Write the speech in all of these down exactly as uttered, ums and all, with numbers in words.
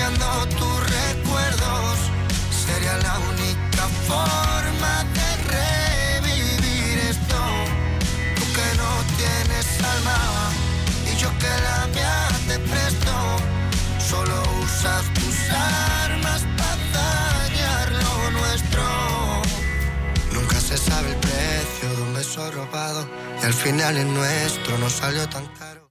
acariciando tus recuerdos. Sería la única forma de revivir esto. Tú que no tienes alma y yo que la mía te presto. Solo usas tus armas para dañar lo nuestro. Nunca se sabe el precio de un beso robado y al final el nuestro no salió tan caro.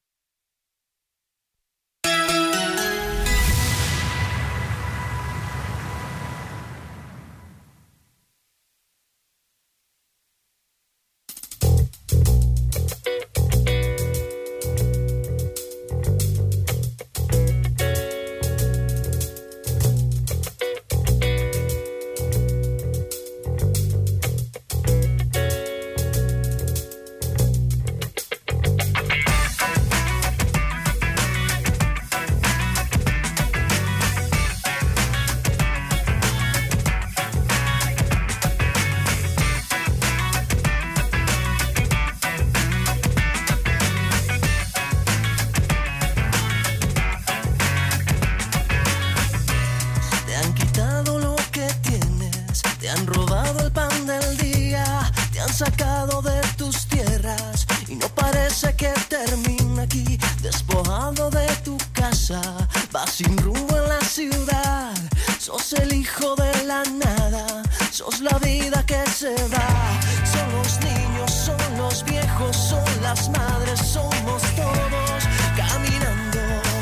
Sacado de tus tierras y no parece que termina aquí. Despojado de tu casa, vas sin rumbo en la ciudad. Sos el hijo de la nada, sos la vida que se va. Son los niños, son los viejos, son las madres, somos todos caminando.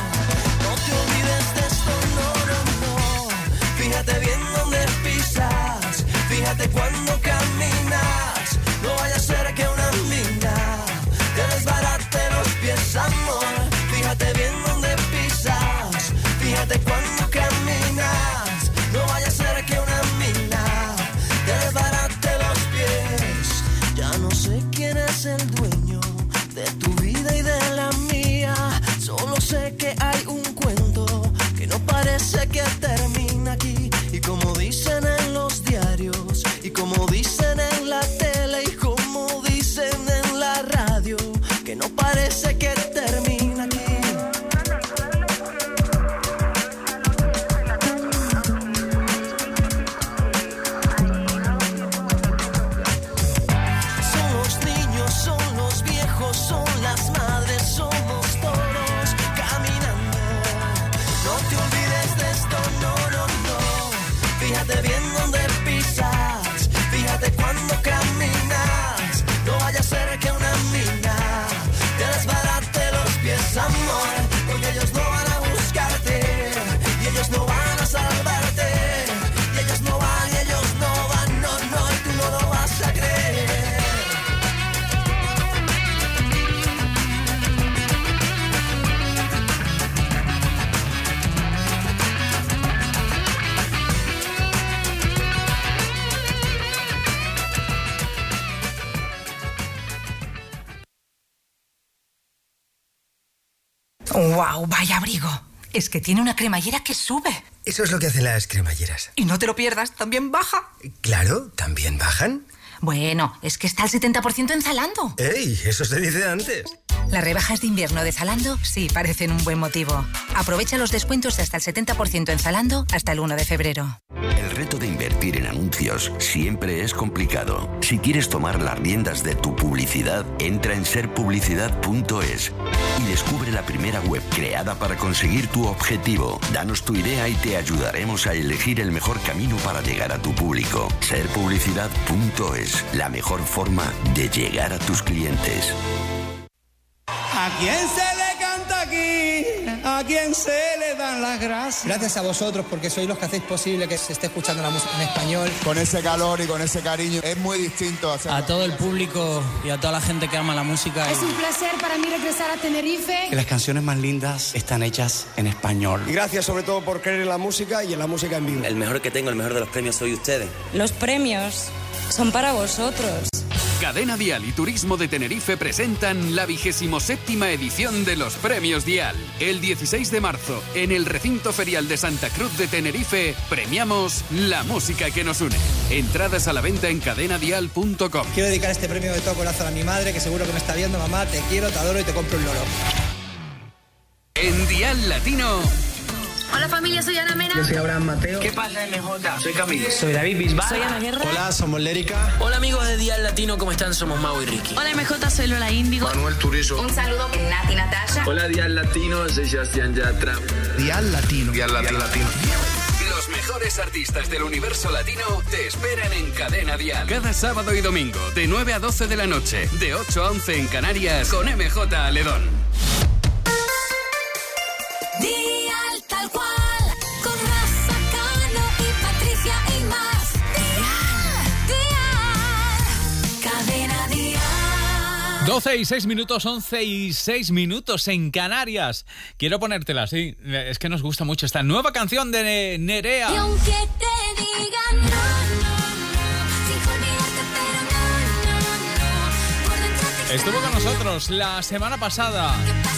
No te olvides de esto, no, no, no. Fíjate bien dónde pisas, fíjate cuando caminas. No vaya a ser que una mina te desbarate los pies, amor. Fíjate bien dónde pisas, fíjate cuando caminas. No vaya a ser que una mina te desbarate los pies. Ya no sé quién es el dueño de tu vida y de la mía. Solo sé que hay un cuento que no parece que termina aquí. Y como dicen en los diarios, y como dicen en la tele, y como dicen en la radio, que no parece que termina aquí. Son los niños, son los viejos, son las madres, somos todos caminando. No te olvides de esto, no, no, no. Fíjate bien dónde pisas, fíjate cuando caminas. No vaya a ser que una mina te desbarate los pies, amor. Porque ellos no van a buscarte y ellos no van a salvarte. Y ellos no van, y ellos no van, no, no, y tú no lo vas a creer. ¡Wow! ¡Vaya abrigo! Es que tiene una cremallera que sube. Eso es lo que hacen las cremalleras. Y no te lo pierdas, también baja. Claro, ¿también bajan? Bueno, es que está al setenta por ciento en Zalando. ¡Ey! Eso se dice antes. Las rebajas de invierno de Zalando sí parecen un buen motivo. Aprovecha los descuentos de hasta el setenta por ciento en Zalando hasta el uno de febrero. El reto de invertir en anuncios siempre es complicado. Si quieres tomar las riendas de tu publicidad, entra en ser publicidad punto es y descubre la primera web creada para conseguir tu objetivo. Danos tu idea y te ayudaremos a elegir el mejor camino para llegar a tu público. ser publicidad punto es, la mejor forma de llegar a tus clientes. ¿A quién se le canta aquí? ¿A quién se le dan las gracias? Gracias a vosotros porque sois los que hacéis posible que se esté escuchando la música en español. Con ese calor y con ese cariño es muy distinto hacer. A todo el público y a toda la gente que ama la música. Es un placer para mí regresar a Tenerife. Que las canciones más lindas están hechas en español. Y gracias sobre todo por creer en la música y en la música en vivo. El mejor que tengo, el mejor de los premios soy ustedes. Los premios son para vosotros. Cadena Dial y Turismo de Tenerife presentan la vigésimo séptima edición de los Premios Dial. El dieciséis de marzo, en el recinto ferial de Santa Cruz de Tenerife, premiamos la música que nos une. Entradas a la venta en cadena dial punto com. Quiero dedicar este premio de todo corazón a mi madre, que seguro que me está viendo. Mamá, te quiero, te adoro y te compro un loro. En Dial Latino, Hola familia, soy Ana Mena. Yo soy Abraham Mateo. ¿Qué pasa, M J? Soy Camilo. Soy David Bisbal. Soy Ana Guerra. Hola, somos Lérica. Hola amigos de Dial Latino, ¿cómo están? Somos Mau y Ricky. Hola M J, soy Lola Índigo. Manuel Turizo. Un saludo, Nati Natasha. Hola Dial Latino, soy Sebastián Yatra. Dial Latino. Dial Latino. Latino. Los mejores artistas del universo latino te esperan en Cadena Dial. Cada sábado y domingo, de nueve a doce de la noche, de ocho a once en Canarias, con M J Aledón. Dial tal cual, con Rafa Cano y Patricia y más. Dial, Dial, Cadena Dial. doce y seis minutos, once y seis minutos en Canarias. Quiero ponértela, sí. Es que nos gusta mucho esta nueva canción de Nerea. Y aunque te digan no, no, no, sin olvidarte, pero no, no, no, por dentro te Estuvo con nosotros la semana pasada.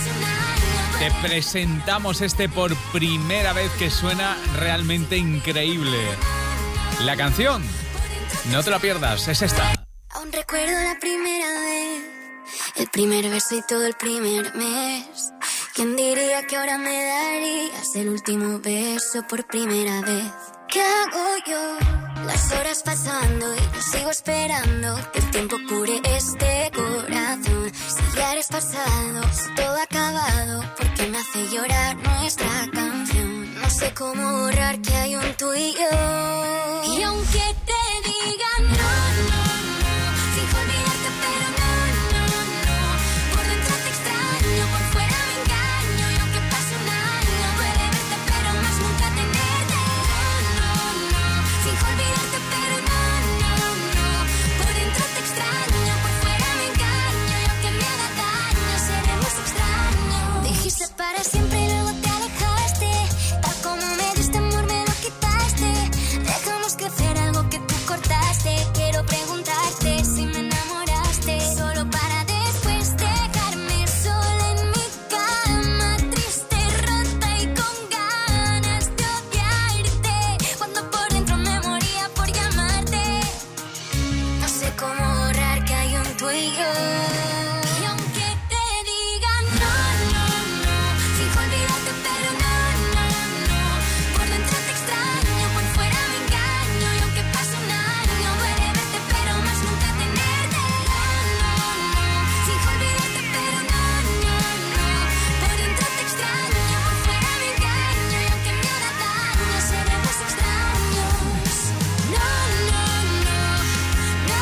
Te presentamos este por primera vez que suena realmente increíble. La canción, no te la pierdas, es esta. Aún recuerdo la primera vez, el primer beso y todo el primer mes. ¿Quién diría que ahora me darías el último beso por primera vez? ¿Qué hago yo? Las horas pasando y yo sigo esperando que el tiempo cure este corazón. Si ya eres pasado, si todo ha acabado, porque me hace llorar nuestra canción. No sé cómo borrar que hay un tú y yo. Y aunque te digan no, no, no, sin olvidarte, pero no, no, no, por dentro te extraño, por fuera me engaño. Y aunque pase un año, duele verte, pero más nunca tenerte. No, no, no, sin olvidarte, pero no, no, no, por dentro te extraño, por fuera me engaño. Y aunque me haga daño, seremos extraños. Dijiste para siempre y luego te alejaste. Tal como me diste amor, me lo quitaste. Dejamos crecer algo que tú cortaste. Quiero preguntarte si me enamoraste, solo para después dejarme sola en mi cama, triste, rota y con ganas de odiarte, cuando por dentro me moría por llamarte. No sé cómo borrar que hay un tú y yo. Y aunque te digan no, no, no, sin olvidarte, pero no, no, no, por dentro te extraño, por fuera me engaño. Y aunque pase un año, duele verte, pero más nunca tenerte. No, no, no, sin olvidarte, pero no, no, no, por dentro te extraño, por fuera me engaño. Y aunque me haga daño, seremos extraños. No, no, no, no,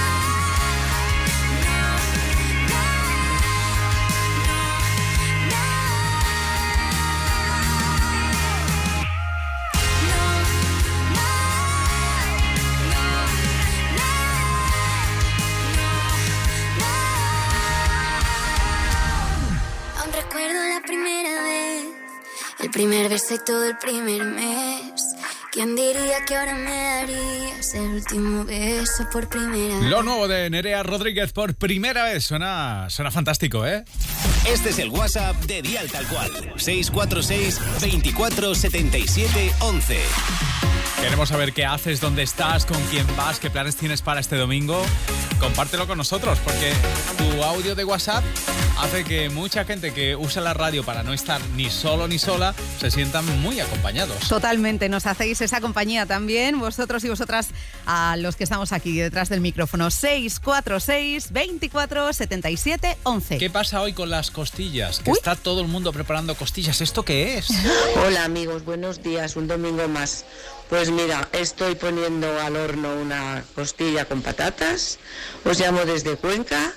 aún recuerdo la primera vez, el primer beso y todo el primer mes. ¿Quién diría que ahora me darías el último beso por primera vez? Lo nuevo de Nerea Rodríguez por primera vez. Suena, suena fantástico, ¿eh? Este es el WhatsApp de Dial Tal Cual. seis cuatro seis, veinticuatro, setenta y siete, once. Queremos saber qué haces, dónde estás, con quién vas, qué planes tienes para este domingo. Compártelo con nosotros, porque tu audio de WhatsApp hace que mucha gente que usa la radio para no estar ni solo ni sola se sientan muy acompañados. Totalmente, nos hacéis esa compañía también, vosotros y vosotras, a los que estamos aquí detrás del micrófono. seis cuatro seis, veinticuatro, setenta y siete, once. ¿Qué pasa hoy con las costillas? Que Uy. está todo el mundo preparando costillas. ¿Esto qué es? Hola amigos, buenos días, un domingo más. Pues mira, estoy poniendo al horno una costilla con patatas, os llamo desde Cuenca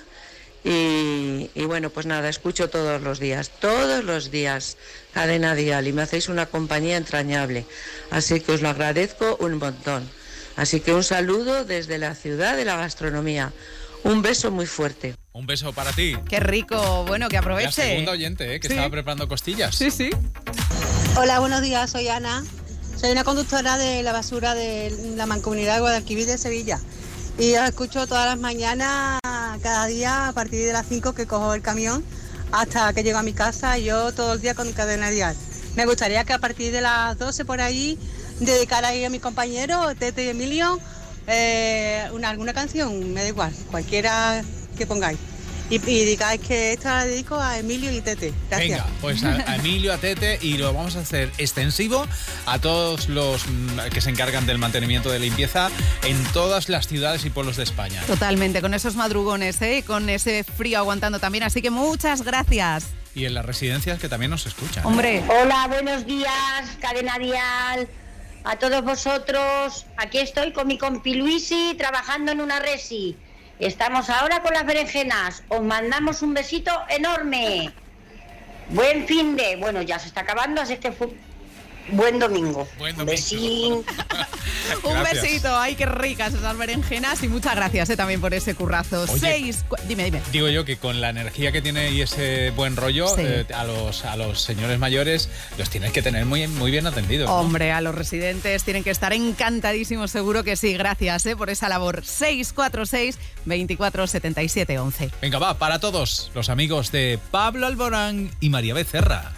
y, y bueno, pues nada, escucho todos los días, todos los días Cadena Dial y me hacéis una compañía entrañable, así que os lo agradezco un montón. Así que un saludo desde la ciudad de la gastronomía, un beso muy fuerte. Un beso para ti. Qué rico, bueno, que aproveche. La segunda oyente, ¿eh? Que Sí. estaba preparando costillas. Sí, sí. Hola, buenos días, soy Ana. Soy una conductora de la basura de la Mancomunidad de Guadalquivir de Sevilla. Y os escucho todas las mañanas, cada día, a partir de las cinco que cojo el camión hasta que llego a mi casa, y yo todo el día con Cadena Dial. Me gustaría que a partir de las doce por ahí dedicara ahí a mi compañero, Tete y Emilio, eh, una, alguna canción, me da igual, cualquiera que pongáis. Y, y digáis que esta la dedico a Emilio y Tete. Gracias. Venga, pues a, a Emilio, a Tete, y lo vamos a hacer extensivo a todos los que se encargan del mantenimiento de limpieza en todas las ciudades y pueblos de España. Totalmente, con esos madrugones, ¿eh? Con ese frío aguantando también, así que muchas gracias. Y en las residencias que también nos escuchan. Hombre. ¿Eh? Hola, buenos días, Cadena Dial. A todos vosotros, aquí estoy con mi compi Luisi trabajando en una resi. Estamos ahora con las berenjenas. Os mandamos un besito enorme. Buen fin de... Bueno, ya se está acabando, así que fue... Buen domingo. Buen domingo. Besín. Un besito. Ay, qué ricas esas berenjenas y muchas gracias eh, también por ese currazo. Oye, Seis... Cu- dime, dime. Digo yo que con la energía que tiene y ese buen rollo, Sí. eh, a, los, a los señores mayores los tienes que tener muy, muy bien atendidos, ¿no? Hombre, a los residentes tienen que estar encantadísimos, seguro que sí. Gracias eh, por esa labor. seis cuatro seis, veinticuatro setenta y siete once. Venga, va, para todos los amigos de Pablo Alborán y María Becerra.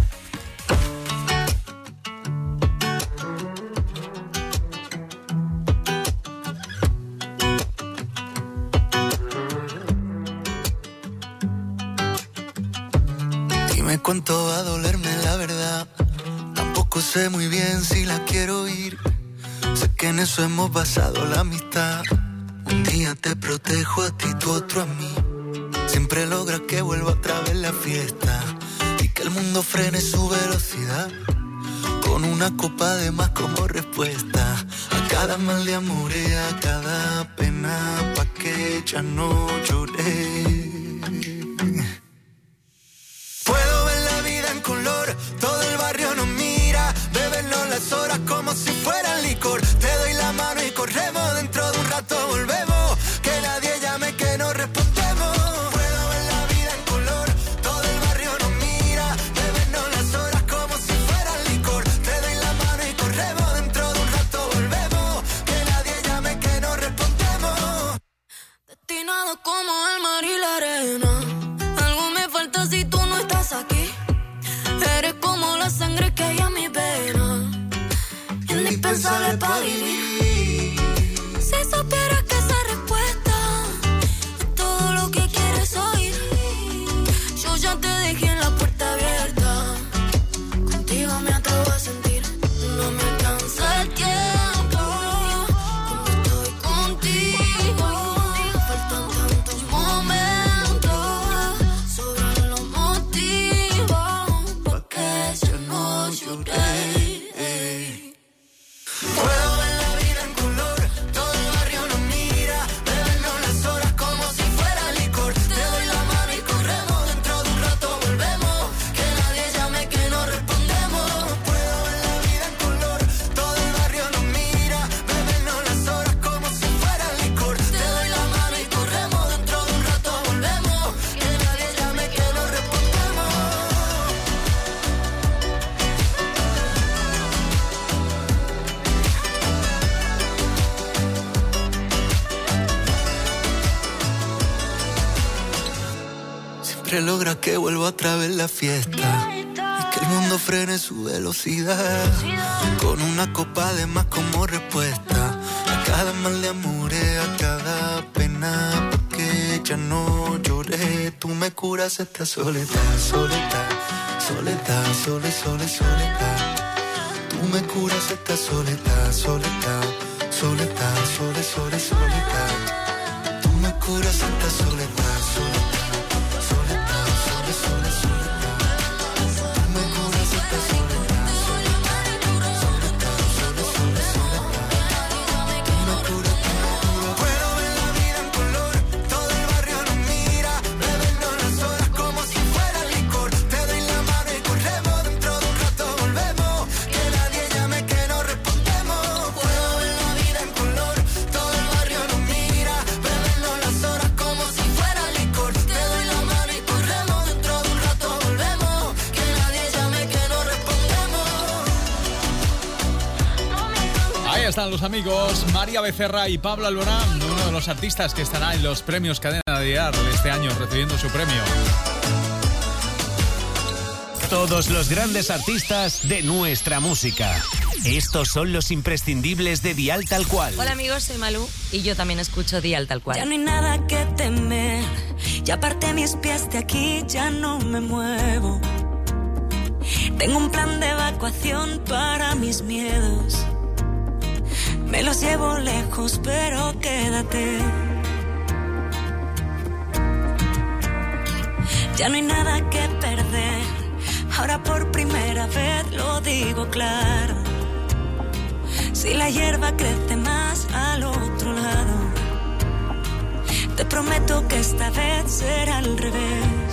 Dime cuánto va a dolerme la verdad. Tampoco sé muy bien si la quiero ir. Sé que en eso hemos basado la amistad. Un día te protejo a ti, tú otro a mí. Siempre logras que vuelva otra vez la fiesta y que el mundo frene su velocidad. Con una copa de más como respuesta a cada mal de amor y a cada pena, pa' que ya no lloré. Puedo ver la vida en color, todo el barrio nos mira, bebernos las horas como si fueran licor. Te doy la mano y corremos, dentro de un rato volvemos, que nadie llame que no respondemos. Puedo ver la vida en color, todo el barrio nos mira, bebernos las horas como si fueran licor. Te doy la mano y corremos, dentro de un rato volvemos, que nadie llame que no respondemos. Destinado como el mar y la arena. Algo me falta si tú no estás aquí. Eres como la sangre que hay en mi vena, indispensable para vivir. Si supieras que esa respuesta es todo lo que quieres oír. Yo ya te dejé en la puerta abierta. Contigo me atrevo a sentir. No me alcanza el tiempo cuando estoy contigo. Faltan tantos momentos, sobran los motivos pa' que ya no lloré. Puedo ver la vida en color, todo el barrio nos mira, bebernos las horas como si fuera licor. Te doy la mano y corremos, dentro de un rato volvemos, que nadie llame que no respondemos. Puedo ver la vida en color, todo el barrio nos mira, bebernos las horas como si fuera licor. Te doy la mano y corremos, dentro de un rato volvemos, que nadie llame que no respondemos. Siempre logra que vuelva otra vez la fiesta y que el mundo frene su velocidad. Con una copa de más como respuesta a cada mal de amores, a cada pena, porque ya no lloré. Tú me curas esta soledad, soledad, soledad, sole, sole, soledad. Tú me curas esta soledad, soledad, soledad, sole, sole, soledad. Tú me curas esta soledad, soledad. Puedo ver la vida en color, todo el barrio nos mira, bebernos las horas como si fuera licor. Te doy la mano y corremos, dentro de un rato volvemos, que nadie llame que no respondemos. Puedo ver la vida en color, todo el barrio nos mira, bebernos las horas como si fuera licor. Te doy la mano y corremos, dentro de un rato volvemos, que nadie llame que no respondemos. Ahí están los amigos María Becerra y Pablo Alborán, uno de los artistas que estará en los premios Cadena Dial este año recibiendo su premio. Todos los grandes artistas de nuestra música. Estos son los imprescindibles de Dial Tal Cual. Hola amigos, soy Malú y yo también escucho Dial Tal Cual. Ya no hay nada que temer, Ya aparté mis pies de aquí, ya no me muevo. Tengo un plan de evacuación para mis miedos. Me los llevo lejos, pero quédate. Ya no hay nada que perder. Ahora por primera vez lo digo claro. Si la hierba crece más al otro lado, te prometo que esta vez será al revés.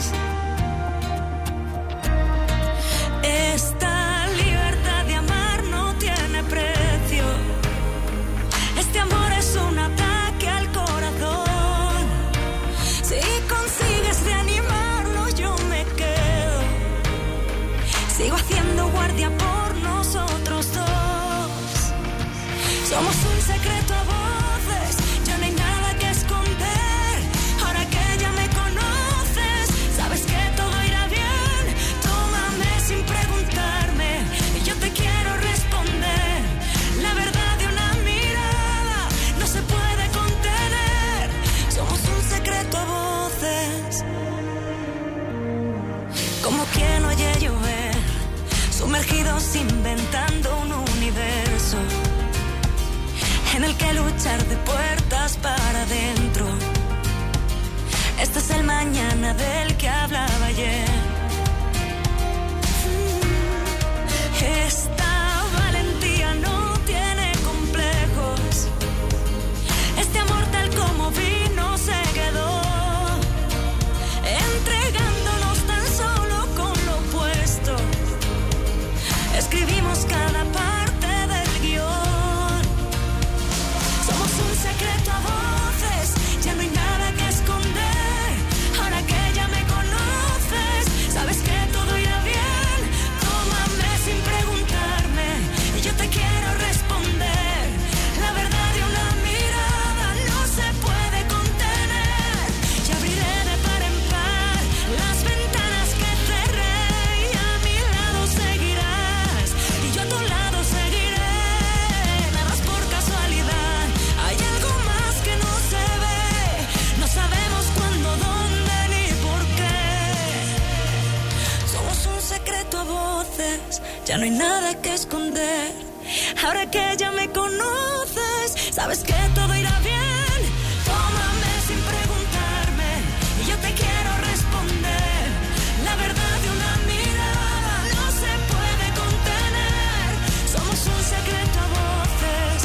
Esta libertad de amar no tiene precio. Este amor es un ataque al corazón. Si consigues reanimarlo, yo me quedo. Sigo haciendo guardia por nosotros dos. Somos un secreto a voces, ya no hay nada que esconder. Ahora que ya me conoces, sabes que todo irá bien. Tómame sin preguntarme y yo te quiero responder. La verdad de una mirada no se puede contener. Somos un secreto a voces. Como quien oye llover, sumergidos inventando un universo en el que luchar de puertas para adentro. Este es el mañana del que hablaba ayer. Esta valentía no tiene complejos. Este amor tal como vino se quedó, entregándonos tan solo con lo opuesto. Escribimos cada parte del guión. Somos un secreto a voces, ya no hay nada que esconder. Ahora que ya me conoces, sabes que todo irá bien. Tómame sin preguntarme y yo te quiero responder. La verdad de una mirada no se puede contener. Y abriré de par en par las ventanas que cerré y a mi lado seguirás y yo a tu lado seguiré. Nada es por casualidad, hay algo más que no se ve. No sabemos cuándo, dónde ni por qué. Somos un secreto a voces, ya no hay nada que esconder. Ahora que ya me conoces, sabes que todo irá bien. Tómame sin preguntarme y yo te quiero responder. La verdad de una mirada no se puede contener. Somos un secreto a voces.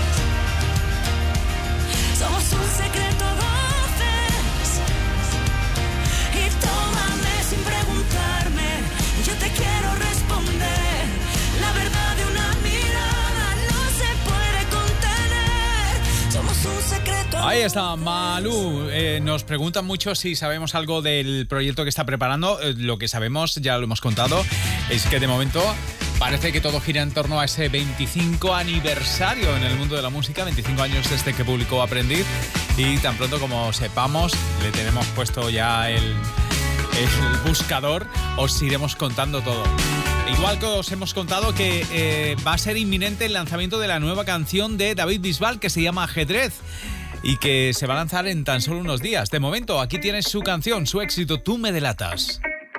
Somos un secreto a voces. Y tómame sin preguntarme y yo te quiero responder. La verdad de una mirada no se puede contener. Somos un secreto a Ahí está, Malú. Eh, nos preguntan mucho si sabemos algo del proyecto que está preparando. Eh, lo que sabemos, ya lo hemos contado, es que de momento parece que todo gira en torno a ese veinticinco aniversario en el mundo de la música, veinticinco años desde que publicó Aprendiz, y tan pronto como sepamos, le tenemos puesto ya el, el buscador, os iremos contando todo. Igual que os hemos contado que eh, va a ser inminente el lanzamiento de la nueva canción de David Bisbal, que se llama Ajedrez, y que se va a lanzar en tan solo unos días. De momento, aquí tienes su canción, su éxito, Tú me delatas.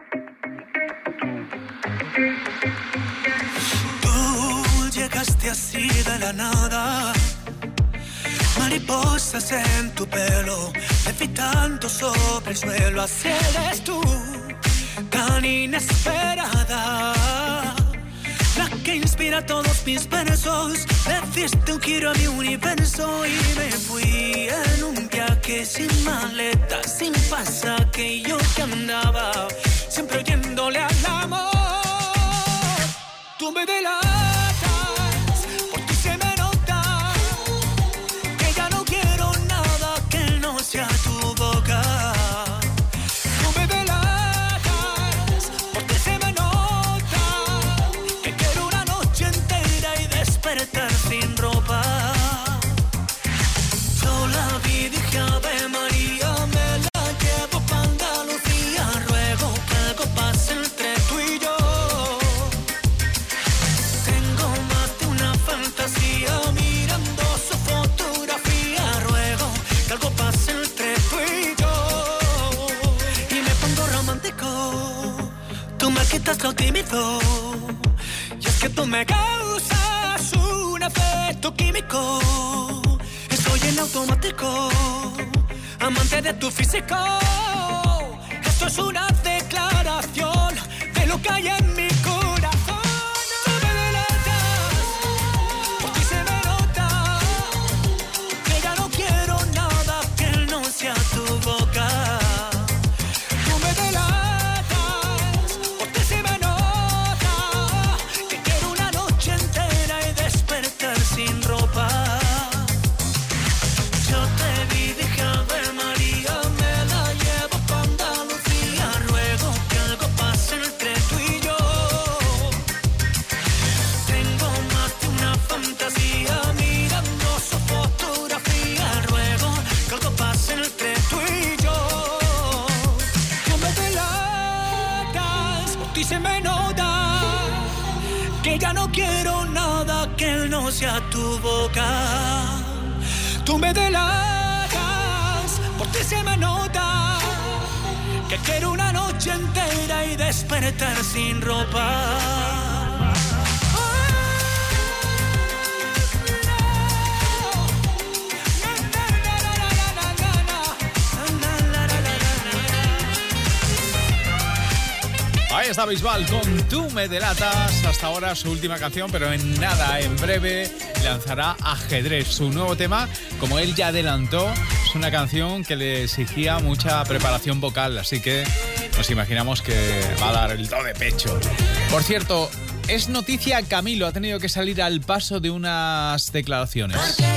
Tú llegaste así de la nada, mariposas en tu pelo, levitando sobre el suelo. Así eres tú, tan inesperada, la que inspira todos mis versos. Le diste un giro a mi universo y me fui en un viaje sin maleta, sin pasaje. Y yo que andaba siempre oyéndole al amor. Tú me delatas, por ti se me nota que ya no quiero nada que no sea tu boca. Tú me delatas, porque se me nota que quiero una noche entera y despertar sin ropa. Yo la vi, dije Ave María, me la llevo pa' Andalucía. Ruego que algo pase entre tú y yo. Tengo más de una fantasía mirando su fotografía. Ruego que algo pase entre tú y yo. quitas lo tímido. Y es que tú me causas un efecto químico. Estoy en automático, amante de tu físico. Esto es una declaración de lo que hay en mi corazón. Tú me delatas, por ti se me nota que ya no quiero nada que no sea tu boca. Tú me delatas, por ti se me nota que quiero una noche entera y despertar sin ropa. Yo te vi, dije Ave María, me la llevo pa' Andalucía. Ruego que algo pase entre tú y yo. Tengo más de una fantasía mirando su fotografía. Ruego que algo pase entre tú y yo. Tú me delatas, por ti se me nota que ya no quiero nada que no sea tu boca. Tú me delatas, por ti se me nota que quiero una noche entera y despertar sin ropa. Ahí está Bisbal con Tú me delatas. Hasta ahora su última canción, pero en nada, en breve lanzará Ajedrez, su nuevo tema. Como él ya adelantó, es una canción que le exigía mucha preparación vocal, así que nos imaginamos que va a dar el do de pecho. Por cierto, es noticia, Camilo ha tenido que salir al paso de unas declaraciones.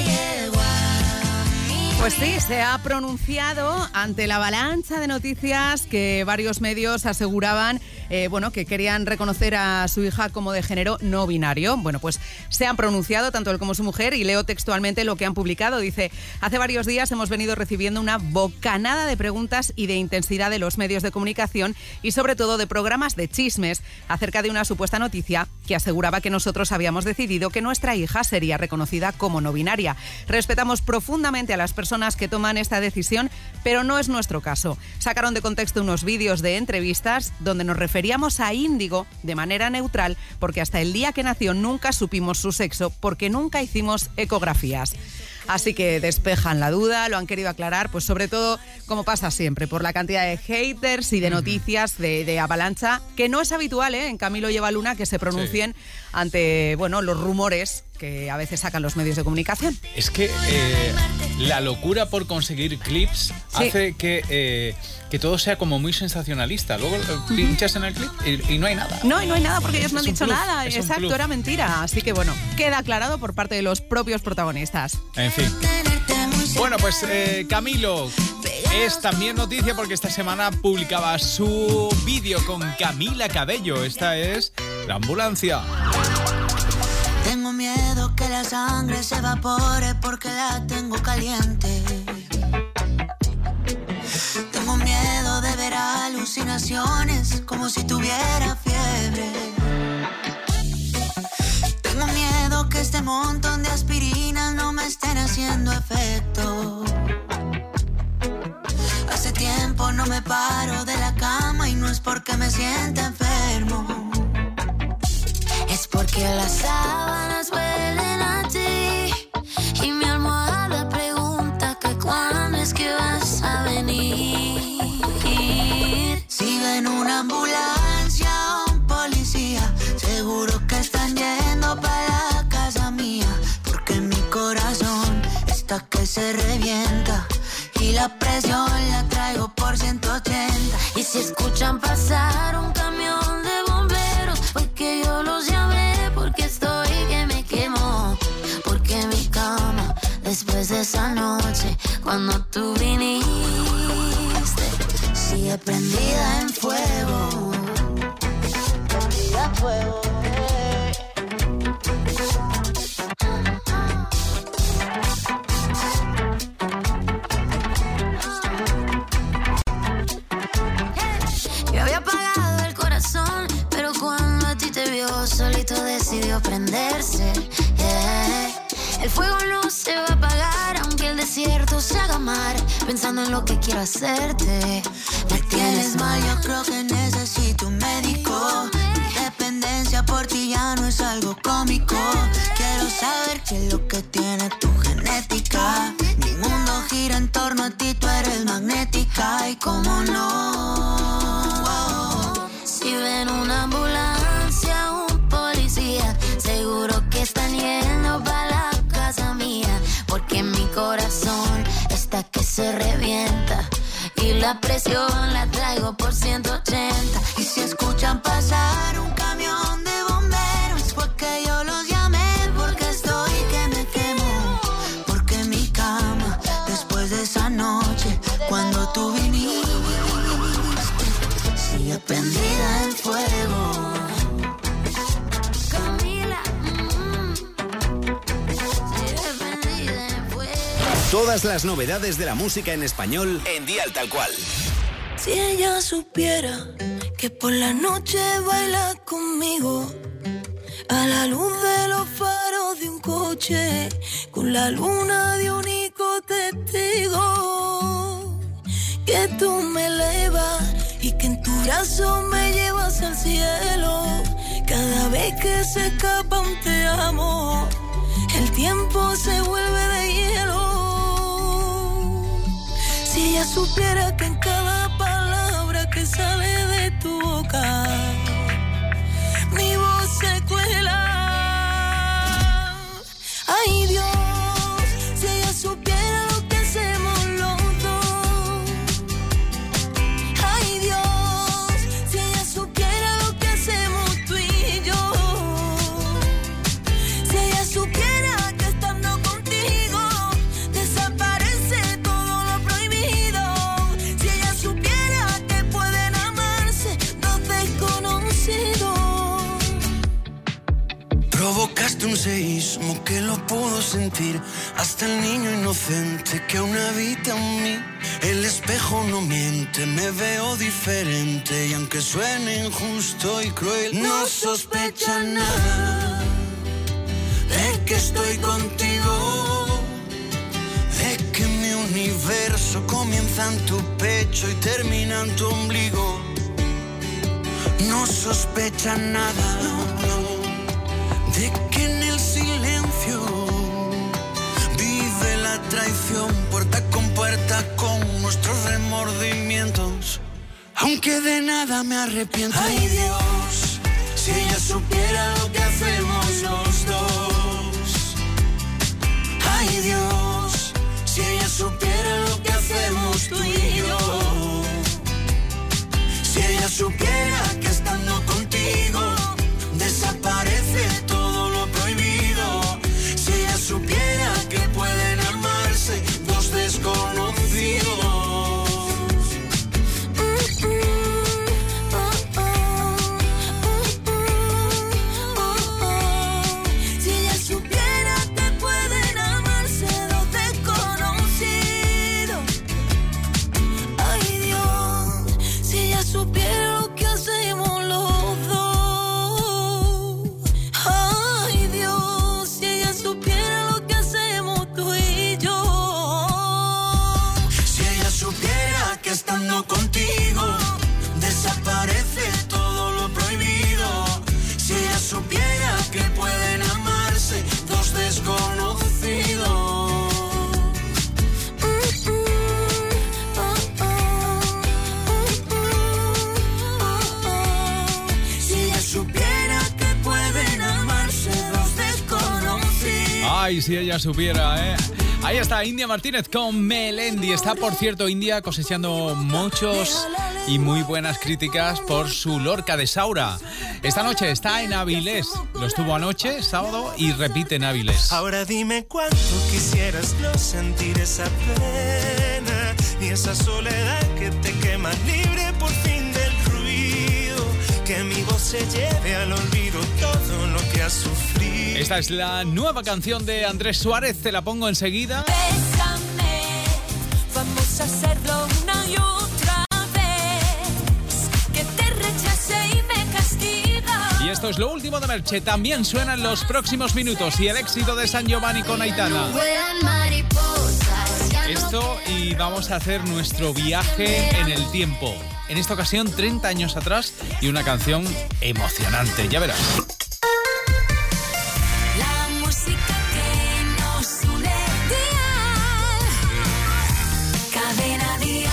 Pues sí, se ha pronunciado ante la avalancha de noticias que varios medios aseguraban eh, bueno, que querían reconocer a su hija como de género no binario. Bueno, pues se han pronunciado tanto él como su mujer y leo textualmente lo que han publicado. Dice: hace varios días hemos venido recibiendo una bocanada de preguntas y de intensidad de los medios de comunicación y sobre todo de programas de chismes acerca de una supuesta noticia que aseguraba que nosotros habíamos decidido que nuestra hija sería reconocida como no binaria. Respetamos profundamente a las personas que toman esta decisión, pero no es nuestro caso. Sacaron de contexto unos vídeos de entrevistas donde nos referíamos a Índigo de manera neutral porque hasta el día que nació nunca supimos su sexo porque nunca hicimos ecografías. Así que despejan la duda, lo han querido aclarar, pues sobre todo, como pasa siempre, por la cantidad de haters y de noticias de, de avalancha, que no es habitual, ¿eh? En Camilo Lleva Luna que se pronuncien sí. ante, bueno, los rumores que a veces sacan los medios de comunicación. Es que eh, la locura por conseguir clips sí. hace que, eh, que todo sea como muy sensacionalista. Luego uh-huh. pinchas en el clip y, y no hay nada. No, y no hay nada porque ellos no han dicho plus, nada. Exacto, era mentira. Así que bueno, queda aclarado por parte de los propios protagonistas. En fin. Bueno, pues eh, Camilo es también noticia porque esta semana publicaba su vídeo con Camila Cabello. Esta es La Ambulancia. Tengo miedo que la sangre se evapore porque la tengo caliente. Tengo miedo de ver alucinaciones como si tuviera fiebre. Tengo miedo que este montón de aspirinas no me estén haciendo efecto. Hace tiempo no me paro de la cama y no es porque me sienta enfermo. Es porque las sábanas huelen a ti y mi almohada pregunta que cuándo es que vas a venir. Si ven una ambulancia o un policía, seguro que están yendo para la casa mía, porque mi corazón está que se revienta y la presión la traigo por ciento ochenta. Y si escuchan pasar un camión de bomberos, fue que yo los llamé porque estoy que me quemo. Porque mi cama, después de esa noche, cuando tú viniste, sigue prendida en fuego. Prendida a fuego. Yo había apagado el corazón, pero cuando a ti te vio solito decidió prenderse. Yeah. El fuego no se va a apagar, aunque el desierto se haga mar. Pensando en lo que quiero hacerte. Me tienes mal, yo creo que necesito un médico. Mi dependencia por ti ya no es algo cómico. Quiero saber qué es lo que tiene tu genética. Mi mundo gira en torno a ti, tú eres magnética. Y cómo no, si ven una ambulancia, un policía, seguro que están yendo para la casa mía. Porque mi corazón está que se revienta y la presión la traigo por ciento ochenta. Y si escuchan pasar un camión de bomberos, fue que yo los llamé. Porque estoy que me quemo. Porque mi cama, después de esa noche, cuando tú viniste, sigue prendida en fuego. Camila, mm, sigue prendida en fuego. Todas las novedades de la música en español en Dial Tal Cual. Si ella supiera que por la noche baila conmigo a la luz de los faros de un coche, con la luna de único testigo, que tú me elevas y que en tu brazo me llevas al cielo. Cada vez que se escapa un te amo, el tiempo se vuelve de hielo. Si ella supiera que en cada palabra que sale de tu boca, mi voz se cuela. Ay Dios, si ella supiera lo que hacemos los dos. Ay Dios, si ella supiera lo que hacemos tú y yo. Si ella supiera que estando contigo desaparece todo lo prohibido. Si ella supiera que pueden amarse dos desconocidos. Provocaste un seísmo que lo puedo sentir, hasta el niño inocente que aún habita en mí. El espejo no miente, me veo diferente, y aunque suene injusto y cruel, no sospecha nada de que estoy contigo, de que mi universo comienza en tu pecho y termina en tu ombligo. No sospecha nada, no, no, de que en el silencio vive la traición, puerta con puerta con nuestros remordimientos. Aunque de nada me arrepiento. Ay Dios, si ella supiera lo que hacemos los dos. Ay Dios, si ella supiera lo que hacemos tú y yo. Si ella supiera que estando contigo desaparece todo lo prohibido. Si ella supiera que pueden amarse dos desconocidos. Si ella supiera que pueden amarse dos desconocidos. Ay Dios, si ella supiera lo que hacemos los dos. Ay Dios, si ella supiera lo que hacemos tú y yo. Si ella supiera que estando contigo desaparece todo lo prohibido. Si ella supiera que pueden amarse dos desconocidos. Si ella supiera que pueden amarse dos desconocidos. Ay, si ella supiera, ¿eh? Ahí está India Martínez con Melendi. Está, por cierto, India cosechando muchos y muy buenas críticas por su Lorca de Saura. Esta noche está en Avilés. Lo estuvo anoche, sábado, y repite en Avilés. Ahora dime cuánto quisieras no sentir esa pena y esa soledad que te quema, libre por fin del ruido. Que mi voz se lleve al olvido todo lo que has sufrido. Esta es la nueva canción de Andrés Suárez, te la pongo enseguida. Bésame, vamos a hacerlo una y otra vez. Que te rechace y me castiga. Y esto Esto es lo último de Merche. También suena en los próximos minutos. Y el éxito de San Giovanni con Aitana. Esto, y vamos a hacer nuestro viaje en el tiempo. En esta ocasión, treinta años atrás, y una canción emocionante. Ya verás. La música que nos une. Dial. Cadena Dial.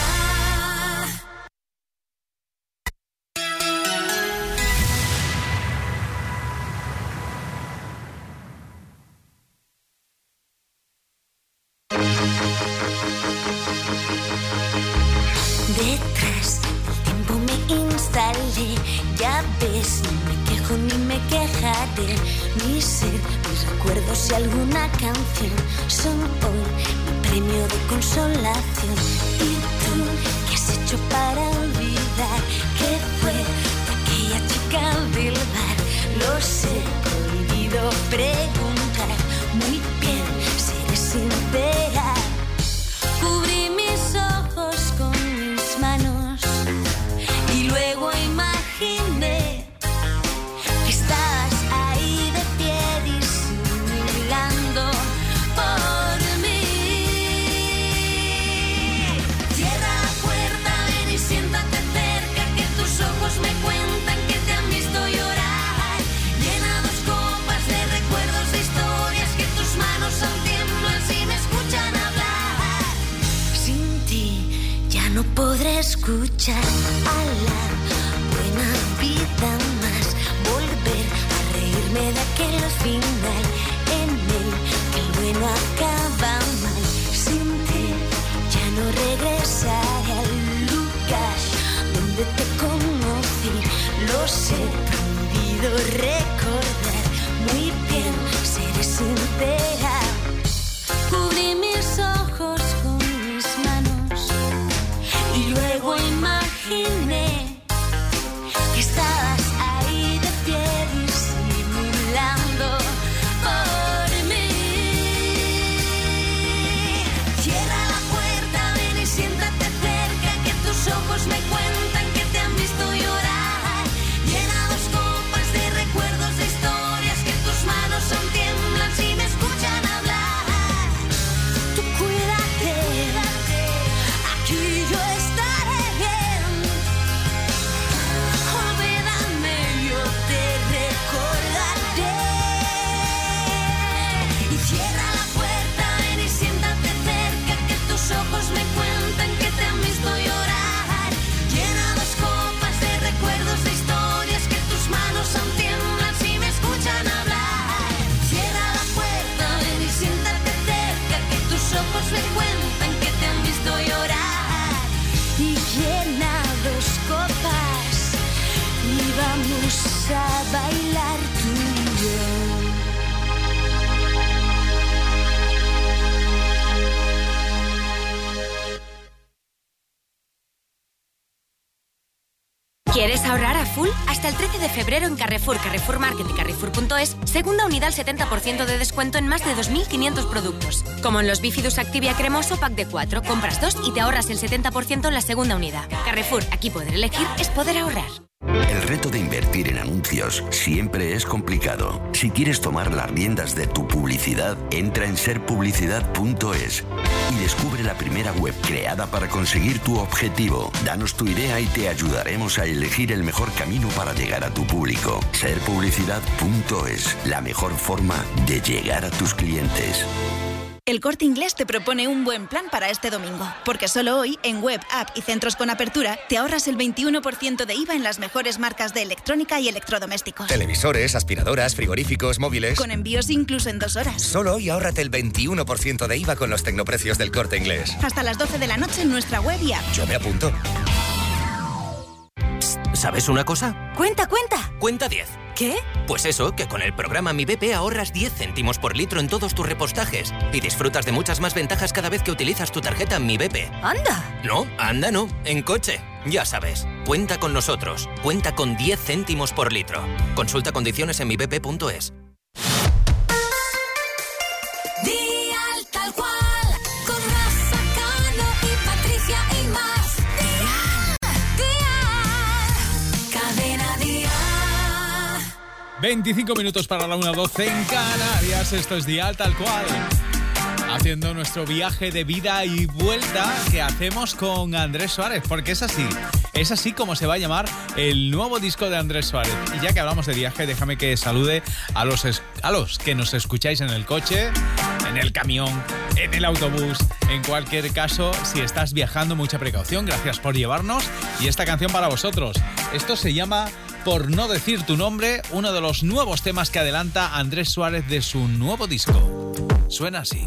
Detrás del tiempo me instalé, ya ves, ni me quejo ni me quejaré. Mi ser, mis recuerdos y alguna canción son hoy mi premio de consolación. ¿Y tú qué has hecho para olvidar que fue aquella chica del bar? Lo sé, prohibido preguntar. Muy bien, seré sincera. Cubrí mis ojos con mis manos y luego imaginé que estabas ahí de pie disimulando por mí. Cierra la puerta, ven y siéntate cerca, que tus ojos me cuentan que te han visto llorar. Llena dos copas de recuerdos, de historias, que tus manos aún tiemblan si me escuchan hablar. No podré escuchar a la buena vida más, volver a reírme de aquel final en el que el bueno acaba mal. Sin ti ya no regresaré al lugar donde te conocí. Lo sé, prohibido recordar. Muy bien, seré sincera. Cubrí mis ojos con mis manos y luego imaginé que estabas ahí de pie disimulando por mí. Cierra la puerta, ven y siéntate cerca, que tus ojos me cuentan que te han visto llorar. Llena dos copas de recuerdos, de historias, que tus manos aún tiemblan si me escuchan hablar. Tú cuídate, aquí yo estaré bien. Olvídame, yo te recordaré. Y cierra la puerta, ven y siéntate cerca, que tus ojos me cuentan que te han visto llorar. Llena dos copas de recuerdos, de historias, que tus manos aún tiemblan si me escuchan hablar. Cierra la puerta, ven y siéntate cerca, que tus ojos me cuentan que te han visto llorar. Y llena dos copas y vamos a bailar tú y yo. ¿Quieres ahorrar a full? Hasta el trece de febrero en Carrefour, Carrefour Market y Carrefour punto es, segunda unidad al setenta por ciento de descuento en más de dos mil quinientos productos. Como en los Bifidus Activia Cremoso Pack de cuatro, compras dos y te ahorras el setenta por ciento en la segunda unidad. Carrefour, aquí poder elegir es poder ahorrar. El reto de invertir en anuncios siempre es complicado. Si quieres tomar las riendas de tu publicidad, entra en ser publicidad punto es y descubre la primera web creada para conseguir tu objetivo. Danos tu idea y te ayudaremos a elegir el mejor camino para llegar a tu público. ser publicidad punto es, la mejor forma de llegar a tus clientes. El Corte Inglés te propone un buen plan para este domingo, porque solo hoy, en web, app y centros con apertura, te ahorras el veintiuno por ciento de I V A en las mejores marcas de electrónica y electrodomésticos. Televisores, aspiradoras, frigoríficos, móviles... Con envíos incluso en dos horas. Solo hoy ahórrate el veintiuno por ciento de I V A con los tecnoprecios del Corte Inglés. Hasta las doce de la noche en nuestra web y app. Yo me apunto. ¿Sabes una cosa? Cuenta, cuenta. Cuenta diez. ¿Qué? Pues eso, que con el programa Mi B P ahorras diez céntimos por litro en todos tus repostajes y disfrutas de muchas más ventajas cada vez que utilizas tu tarjeta Mi B P. ¡Anda! No, anda no, en coche. Ya sabes, cuenta con nosotros. Cuenta con diez céntimos por litro. Consulta condiciones en mi b p punto es. Dial tal cual, con Rafa Cano y Patricia y más. Dial, Dial, Cadena Dial. veinticinco minutos para la una doce en Canarias. Esto es Dial Tal Cual. Haciendo nuestro viaje de vida y vuelta que hacemos con Andrés Suárez, porque es así, es así como se va a llamar el nuevo disco de Andrés Suárez. Y ya que hablamos de viaje, déjame que salude a los, es- a los que nos escucháis en el coche, en el camión, en el autobús, en cualquier caso, si estás viajando, mucha precaución, gracias por llevarnos. Y esta canción para vosotros, esto se llama Por no decir tu nombre, uno de los nuevos temas que adelanta Andrés Suárez de su nuevo disco. Suena así.